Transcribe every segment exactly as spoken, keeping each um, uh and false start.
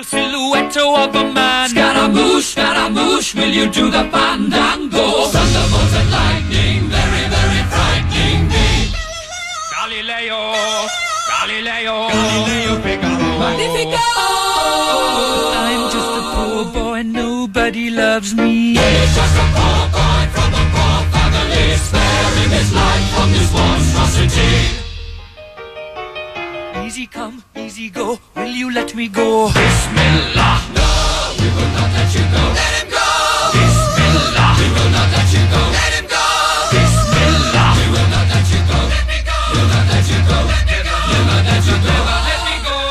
Little silhouette of a man. Scaramouche, Scaramouche, will you do the fandango? Thunderbolt and lightning, very, very frightening me. Galileo, Galileo, Galileo Figaro. Magnifico! I'm just a poor boy, nobody loves me. He's just a poor boy from a poor family, sparing his life from this monstrosity. Easy come, easy go, will you let me go? Bismillah, no, we will not let you go. Let him go. Bismillah, we will not let you go. Let him go. Bismillah, we will not let you go. Let me go. We'll not let you go. Let me go. We'll not let you go. Let me go.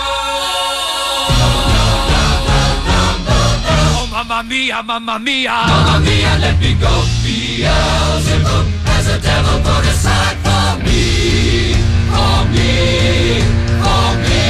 Oh, mamma mia, mamma mia. Mamma mia, let me go. Beelzebub has a devil put aside for me. For me. For me.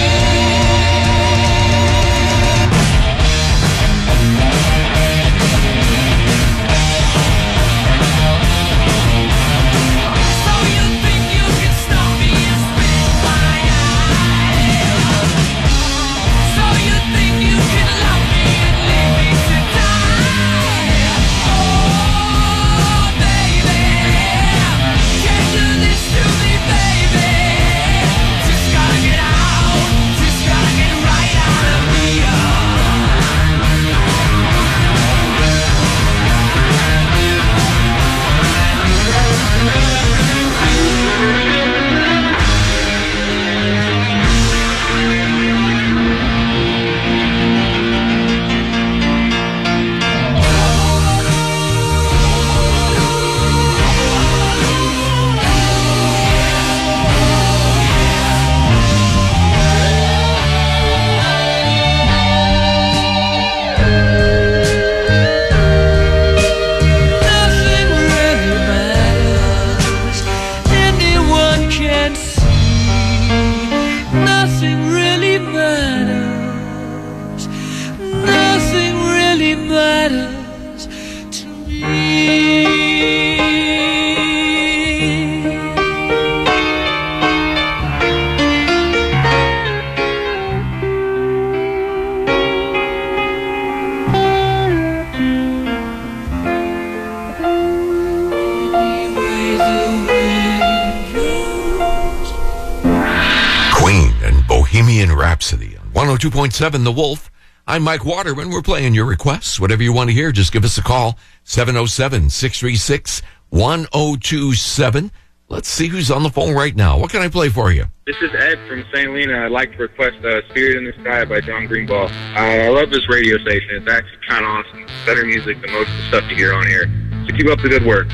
Rhapsody on one oh two point seven The Wolf. I'm Mike Waterman. We're playing your requests. Whatever you want to hear, just give us a call. seven oh seven, six three six, one oh two seven. Let's see who's on the phone right now. What can I play for you? This is Ed from Saint Helena. I'd like to request uh, Spirit in the Sky by John Greenball. Uh, I love this radio station. It's actually kind of awesome. It's better music than most of the stuff you hear on here. So keep up the good work.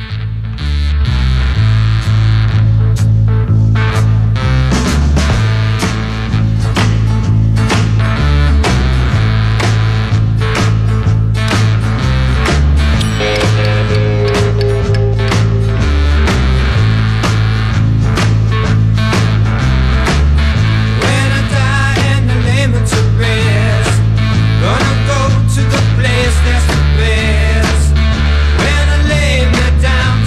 Down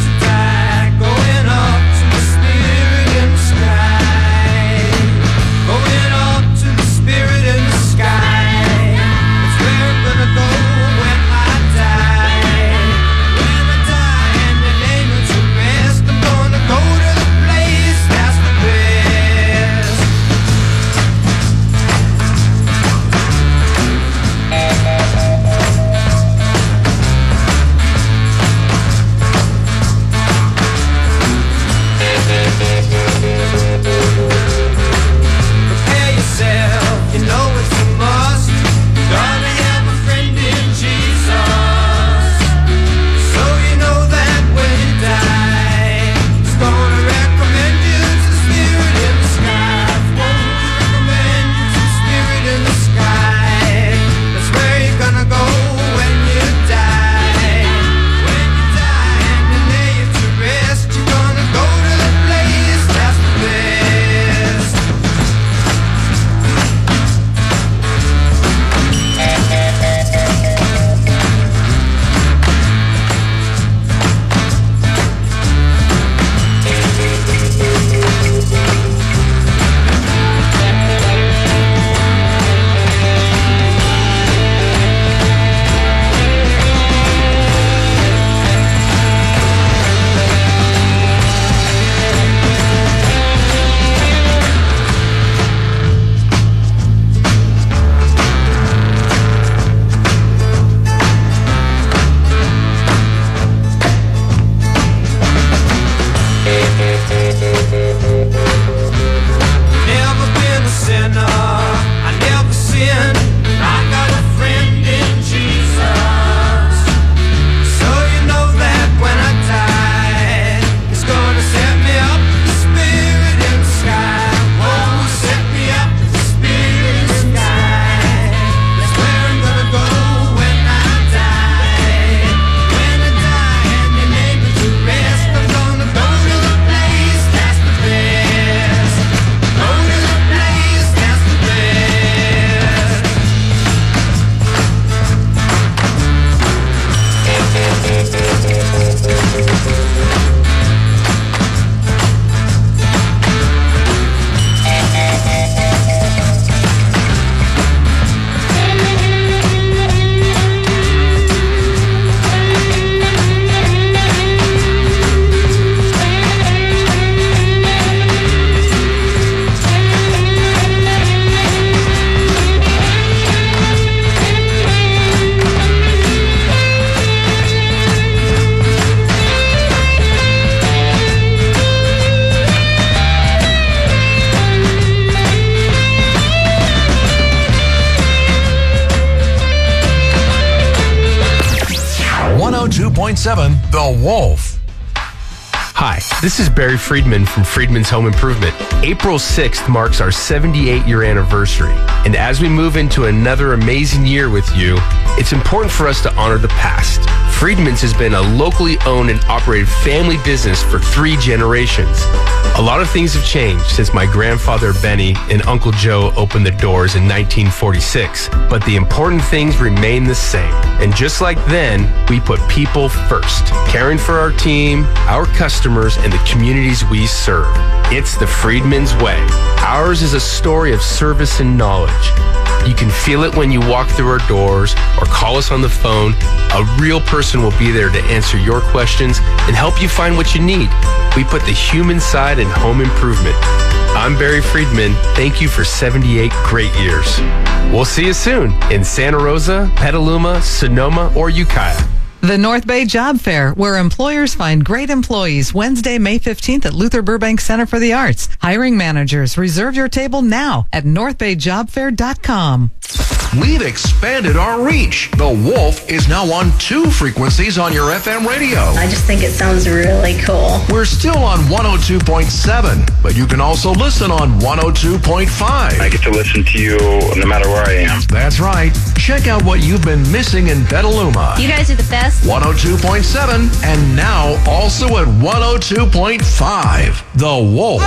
seven The Wolf. Hi, this is Barry Friedman from Friedman's Home Improvement. April sixth marks our seventy-eight year anniversary. And as we move into another amazing year with you, it's important for us to honor the past. Friedman's has been a locally owned and operated family business for three generations. A lot of things have changed since my grandfather Benny and Uncle Joe opened the doors in nineteen forty-six, but the important things remain the same. And just like then, we put people first, caring for our team, our customers, and the communities we serve. It's the Friedman's way. Ours is a story of service and knowledge. You can feel it when you walk through our doors or call us on the phone. A real person will be there to answer your questions and help you find what you need. We put the human side in home improvement. I'm Barry Friedman. Thank you for seventy-eight great years. We'll see you soon in Santa Rosa, Petaluma, Sonoma, or Ukiah. The North Bay Job Fair, where employers find great employees, Wednesday, May fifteenth at Luther Burbank Center for the Arts. Hiring managers, reserve your table now at north bay job fair dot com. We've expanded our reach. The Wolf is now on two frequencies on your F M radio. I just think it sounds really cool. We're still on one oh two point seven, but you can also listen on one oh two point five. I get to listen to you no matter where I am. That's right. Check out what you've been missing in Petaluma. You guys are the best. one oh two point seven, and now also at one oh two point five. The Wolf.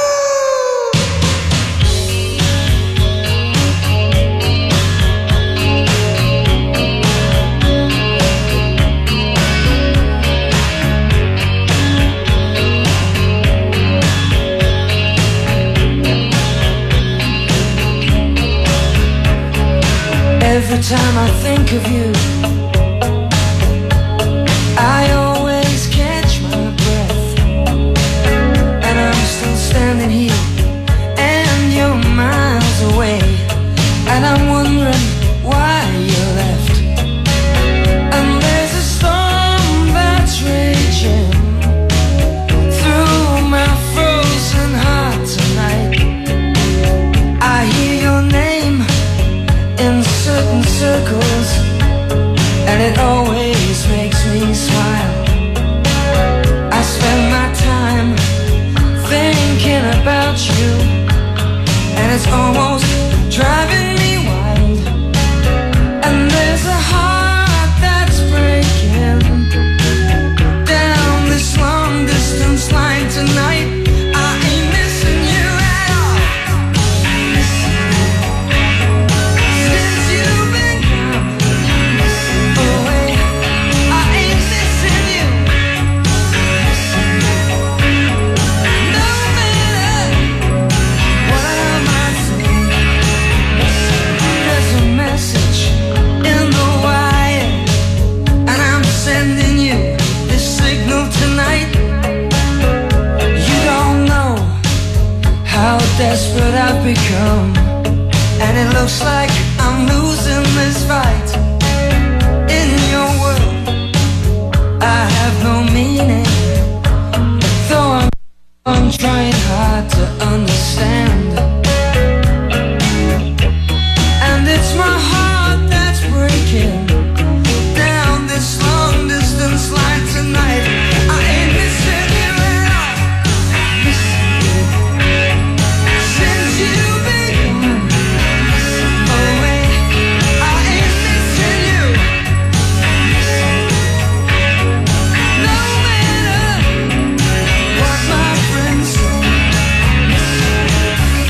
Every time I think of you, I always catch my breath, and I'm still standing here, and you're miles away, and I'm wondering why you left. And there's a storm that's raging through my frozen heart tonight. I hear your name in certain circles, and it always makes me smile. I spend my time thinking about you, and it's almost driving me wild. And there's a heart that's breaking down this long distance line tonight. I ain't missing you at all. Missing you. Since you've been gone away, I ain't missing you. Missing you. No matter what I might say, there's a message in the wire, and I'm sending you this signal tonight. You don't know how desperate I've become, and it looks like I'm losing this fight. In your world, I have no meaning, though I'm, I'm trying hard to understand. And it's my heart that's breaking down this long distance line tonight. I ain't missing you at all. Missing you. Since you've been gone away, I ain't missing you. No matter what my friends say,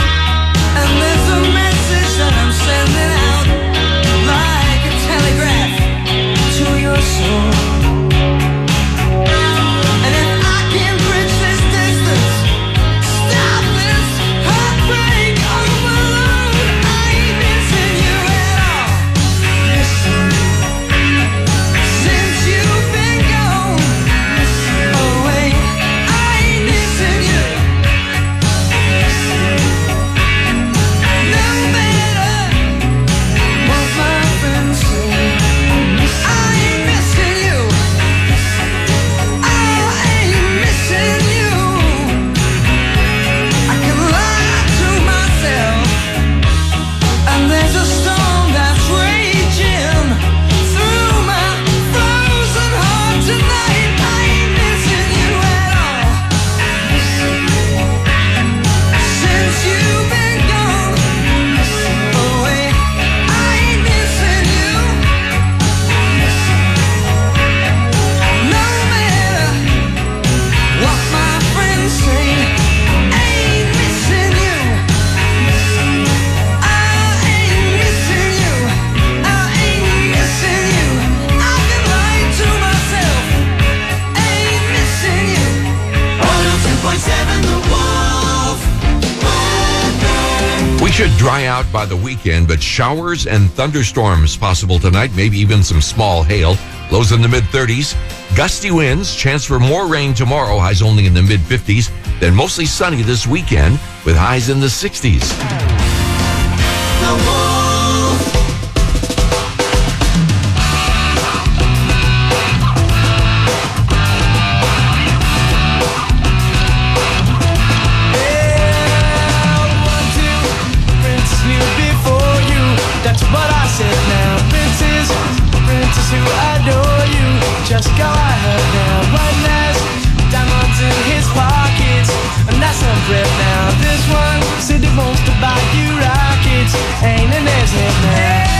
should dry out by the weekend, but showers and thunderstorms possible tonight, maybe even some small hail. Lows in the mid-thirties. Gusty winds, chance for more rain tomorrow, highs only in the mid-fifties. Then mostly sunny this weekend with highs in the sixties. The Wolf. Yeah, one, two, Prince knew before you. That's what I said now. Princess, princess who adore you. Just go ahead now. One last diamonds in his pockets, and that's a breath now. This one said he wants to buy you rockets. Ain't in his head now.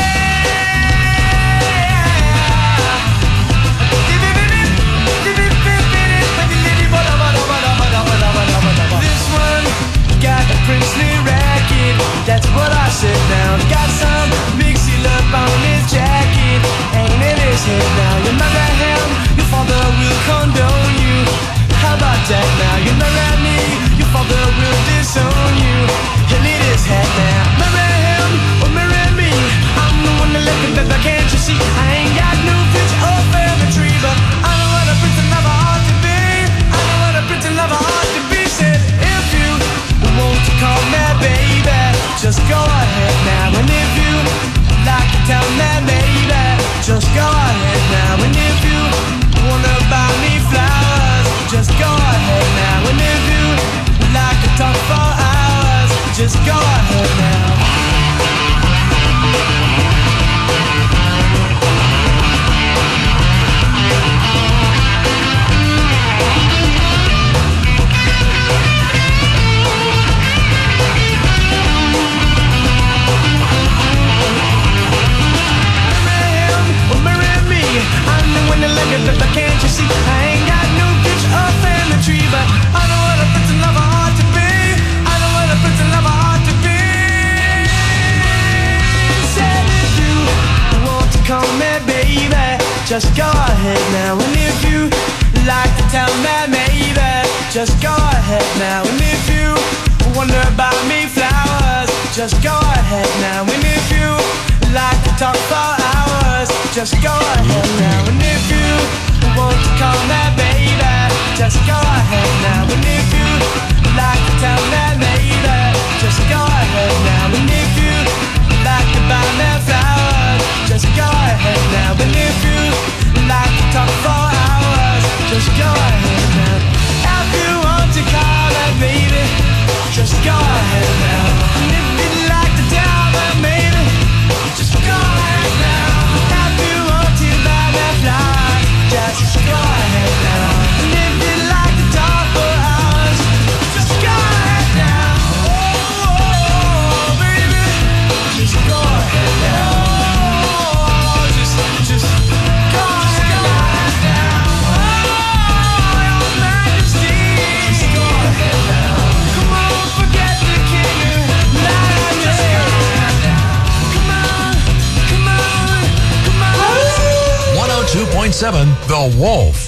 This one got a princely racket. That's what I said now. Got some big seal up on his jacket. Ain't in his head now. You marry him, your father will condone you. How about that now? You marry me, your father will disown you. He'll need his head now. Marry him or marry me. I'm the one that left him, baby, can't you see? I ain't got no future or family tree, but I know what a prince and lover ought to be. I know what a prince and lover ought to be. Said if you want to call me baby, just go ahead now. And if you like to tell me maybe, just go ahead now. And if you wanna buy me flowers, just go ahead now. And if you like to talk for hours, just go ahead now. Can't you see? I ain't got no future or family tree, but I know what a prince and lover ought to be. I know what a prince and lover ought to be. Said if you want to call me baby, just go ahead now. And if you like to tell me maybe, just go ahead now. And if you wonder about me flowers, just go ahead now. And if you like to talk for hours, just go ahead now. And if you want to call me baby, just go ahead now. And if you like to tell me maybe, just go ahead now. And if you like to buy me flowers, just go ahead now. And if you like to talk for hours, just go ahead now. If you want to call me baby, just go ahead now. And if you like to tell me maybe, just go ahead now. If you want to buy me flowers, just go ahead now. And if you like to talk for hours, just go ahead now. Oh, baby, just go ahead now. Oh, just, just go ahead now. Oh, your Majesty, just go ahead now. Come on, forget the king. Just go ahead now. Come on, come on, come on. one oh two point seven The Wolf.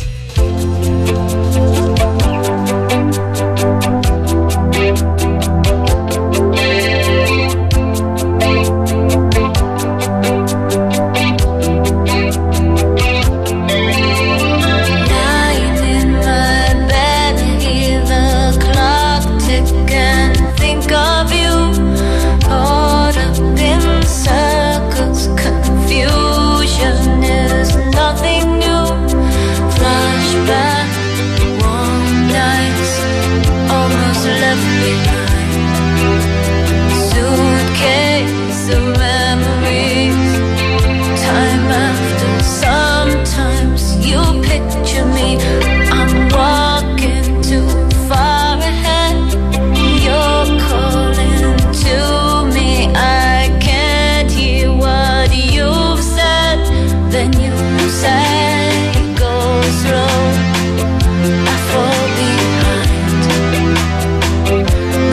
Lying in my bed, hear the clock tick and think of you. Caught up in circles, confusion is nothing new. Flashback, warm nights, almost left behind. Suitcase of memories, time after. Sometimes you picture me, I'm walking too far ahead. You're calling to me, I can't hear what you've said. Then you say, go slow, I fall behind.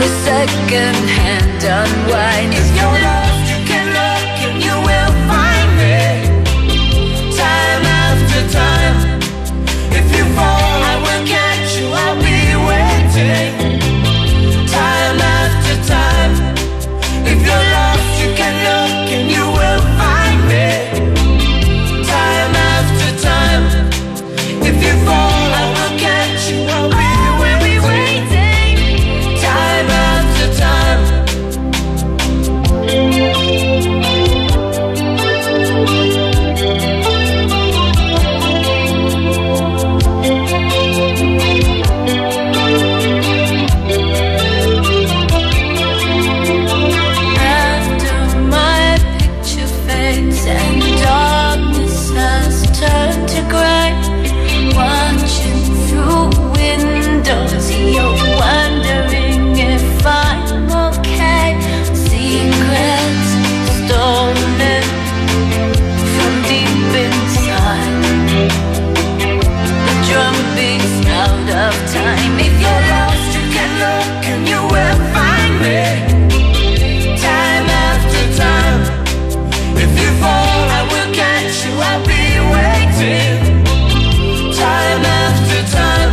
If you're lost, you can look and you will find me. Time after time. If you fall, I will catch you. I'll be waiting. Time after time.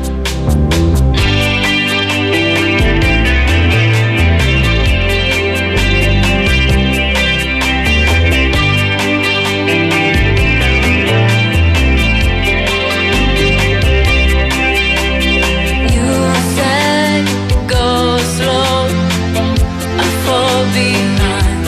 You said go slow, I fall behind.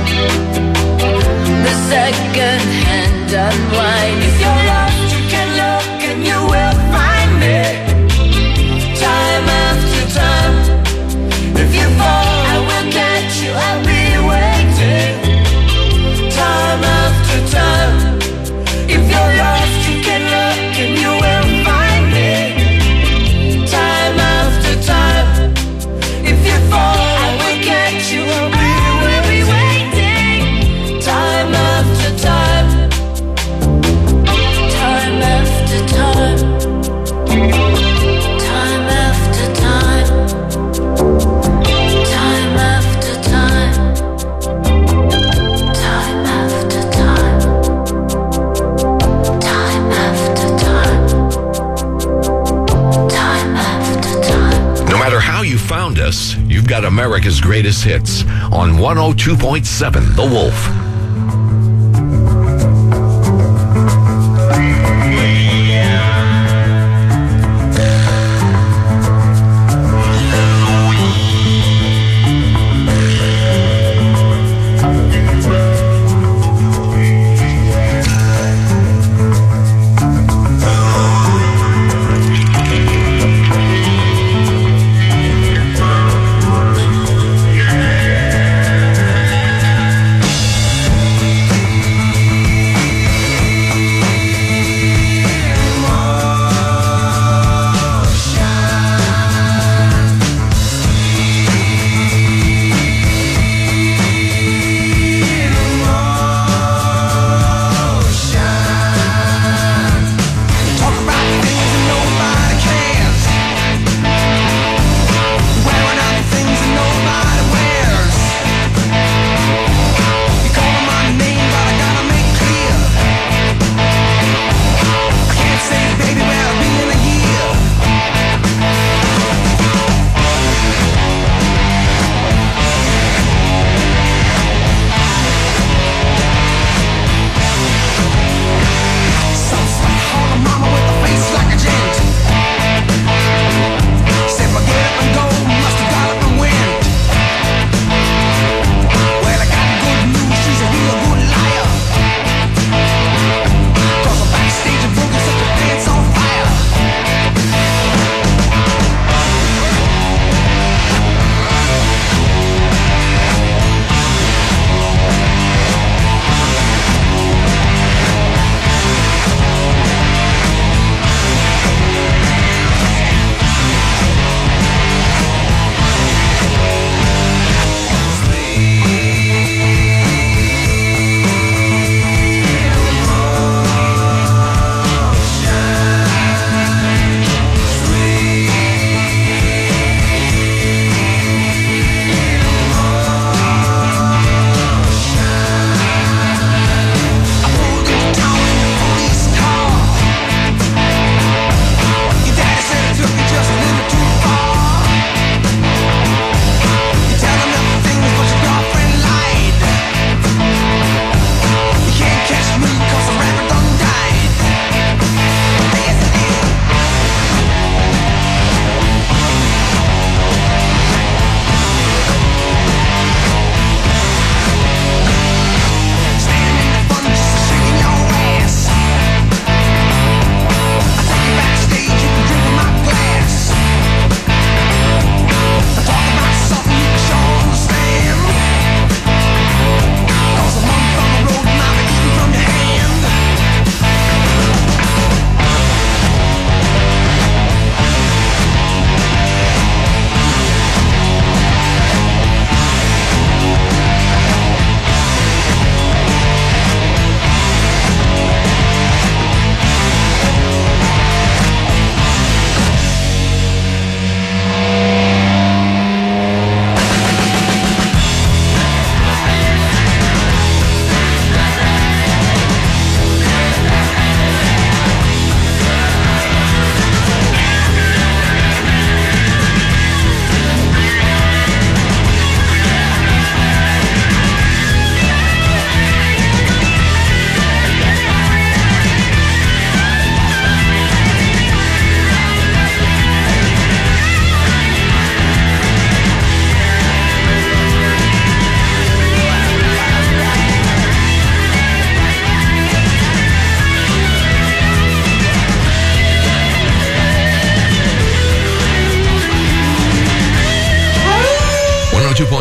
The second hand unwind. If you're lost, you can look and you will find me. Time after time. If you fall, I will catch you. I'll be waiting. Time after time. If you're lost, you can look and you will find me. Time after time. If you fall, I will catch you. I'll be waiting. Time after time. Time after time. Time after time. Time after time. Time after time. Time after time. Time after time. No matter how you found us, you've got America's greatest hits on one oh two point seven The Wolf.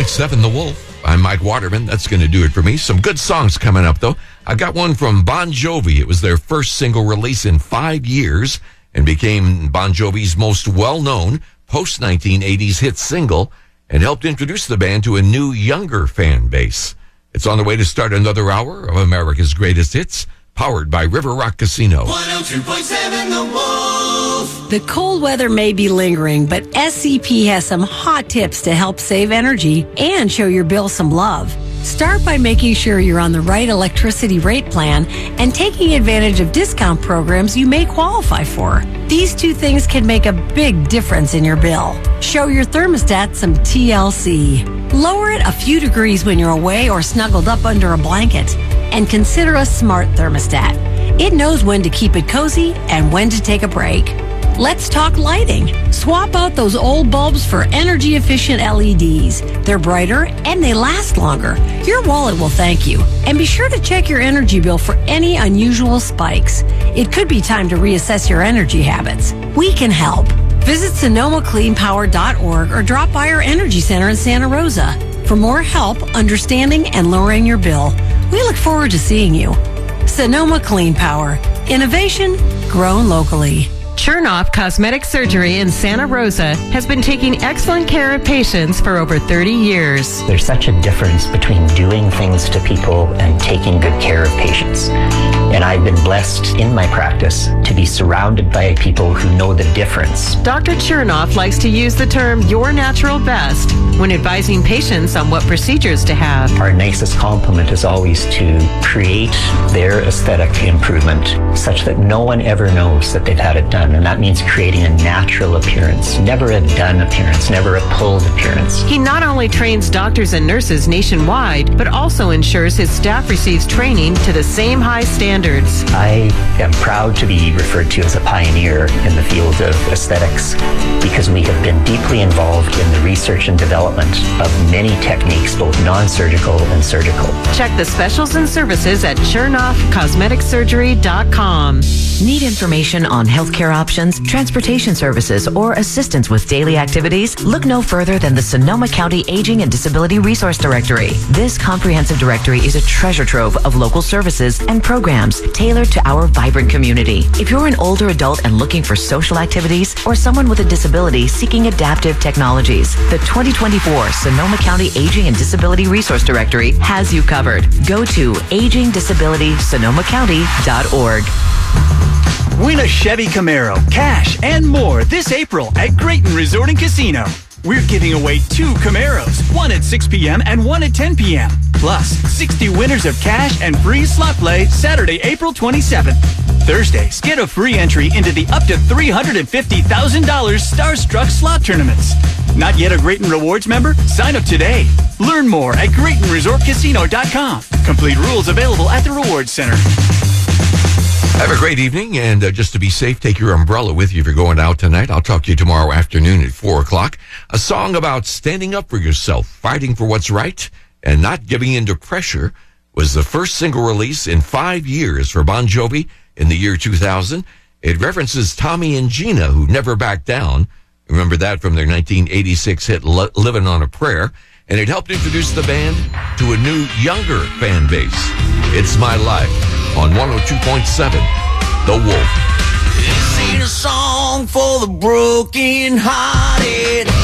point seven The Wolf. I'm Mike Waterman. That's going to do it for me. Some good songs coming up, though. I got one from Bon Jovi. It was their first single release in five years and became Bon Jovi's most well-known post-nineteen eighties hit single and helped introduce the band to a new, younger fan base. It's on the way to start another hour of America's Greatest Hits, powered by River Rock Casino. one oh two point seven The Wolf. The cold weather may be lingering, but S C P has some hot tips to help save energy and show your bill some love. Start by making sure you're on the right electricity rate plan and taking advantage of discount programs you may qualify for. These two things can make a big difference in your bill. Show your thermostat some T L C. Lower it a few degrees when you're away or snuggled up under a blanket. And consider a smart thermostat. It knows when to keep it cozy and when to take a break. Let's talk lighting. Swap out those old bulbs for energy-efficient L E Ds. They're brighter and they last longer. Your wallet will thank you. And be sure to check your energy bill for any unusual spikes. It could be time to reassess your energy habits. We can help. Visit Sonoma Clean Power dot org or drop by our Energy Center in Santa Rosa. For more help understanding and lowering your bill, we look forward to seeing you. Sonoma Clean Power. Innovation grown locally. Chernoff Cosmetic Surgery in Santa Rosa has been taking excellent care of patients for over thirty years. There's such a difference between doing things to people and taking good care of patients. And I've been blessed in my practice to be surrounded by people who know the difference. Doctor Chernoff likes to use the term your natural best when advising patients on what procedures to have. Our nicest compliment is always to create their aesthetic improvement such that no one ever knows that they've had it done. And that means creating a natural appearance, never a done appearance, never a pulled appearance. He not only trains doctors and nurses nationwide, but also ensures his staff receives training to the same high standards. I am proud to be referred to as a pioneer in the field of aesthetics because we have been deeply involved in the research and development of many techniques, both non-surgical and surgical. Check the specials and services at Chernoff Cosmetic Surgery dot com. Need information on healthcare options, transportation services, or assistance with daily activities? Look no further than the Sonoma County Aging and Disability Resource Directory. This comprehensive directory is a treasure trove of local services and programs tailored to our vibrant community. If you're an older adult and looking for social activities, or someone with a disability seeking adaptive technologies, the twenty twenty-four Sonoma County Aging and Disability Resource Directory has you covered. Go to aging disability sonoma county dot org. Win a Chevy Camaro, cash, and more this April at Grayton Resort and Casino. We're giving away two Camaros, one at six p.m. and one at ten p.m. Plus, sixty winners of cash and free slot play Saturday, April twenty-seventh. Thursdays, get a free entry into the up to three hundred fifty thousand dollars Starstruck slot tournaments. Not yet a Grayton Rewards member? Sign up today. Learn more at Grayton Resort Casino dot com. Complete rules available at the Rewards Center. Have a great evening, and uh, just to be safe, take your umbrella with you if you're going out tonight. I'll talk to you tomorrow afternoon at four o'clock. A song about standing up for yourself, fighting for what's right, and not giving in to pressure was the first single release in five years for Bon Jovi in the year two thousand. It references Tommy and Gina, who never backed down. Remember that from their nineteen eighty-six hit Living on a Prayer. And it helped introduce the band to a new, younger fan base. It's My Life on one oh two point seven The Wolf. This ain't a song for the broken hearted.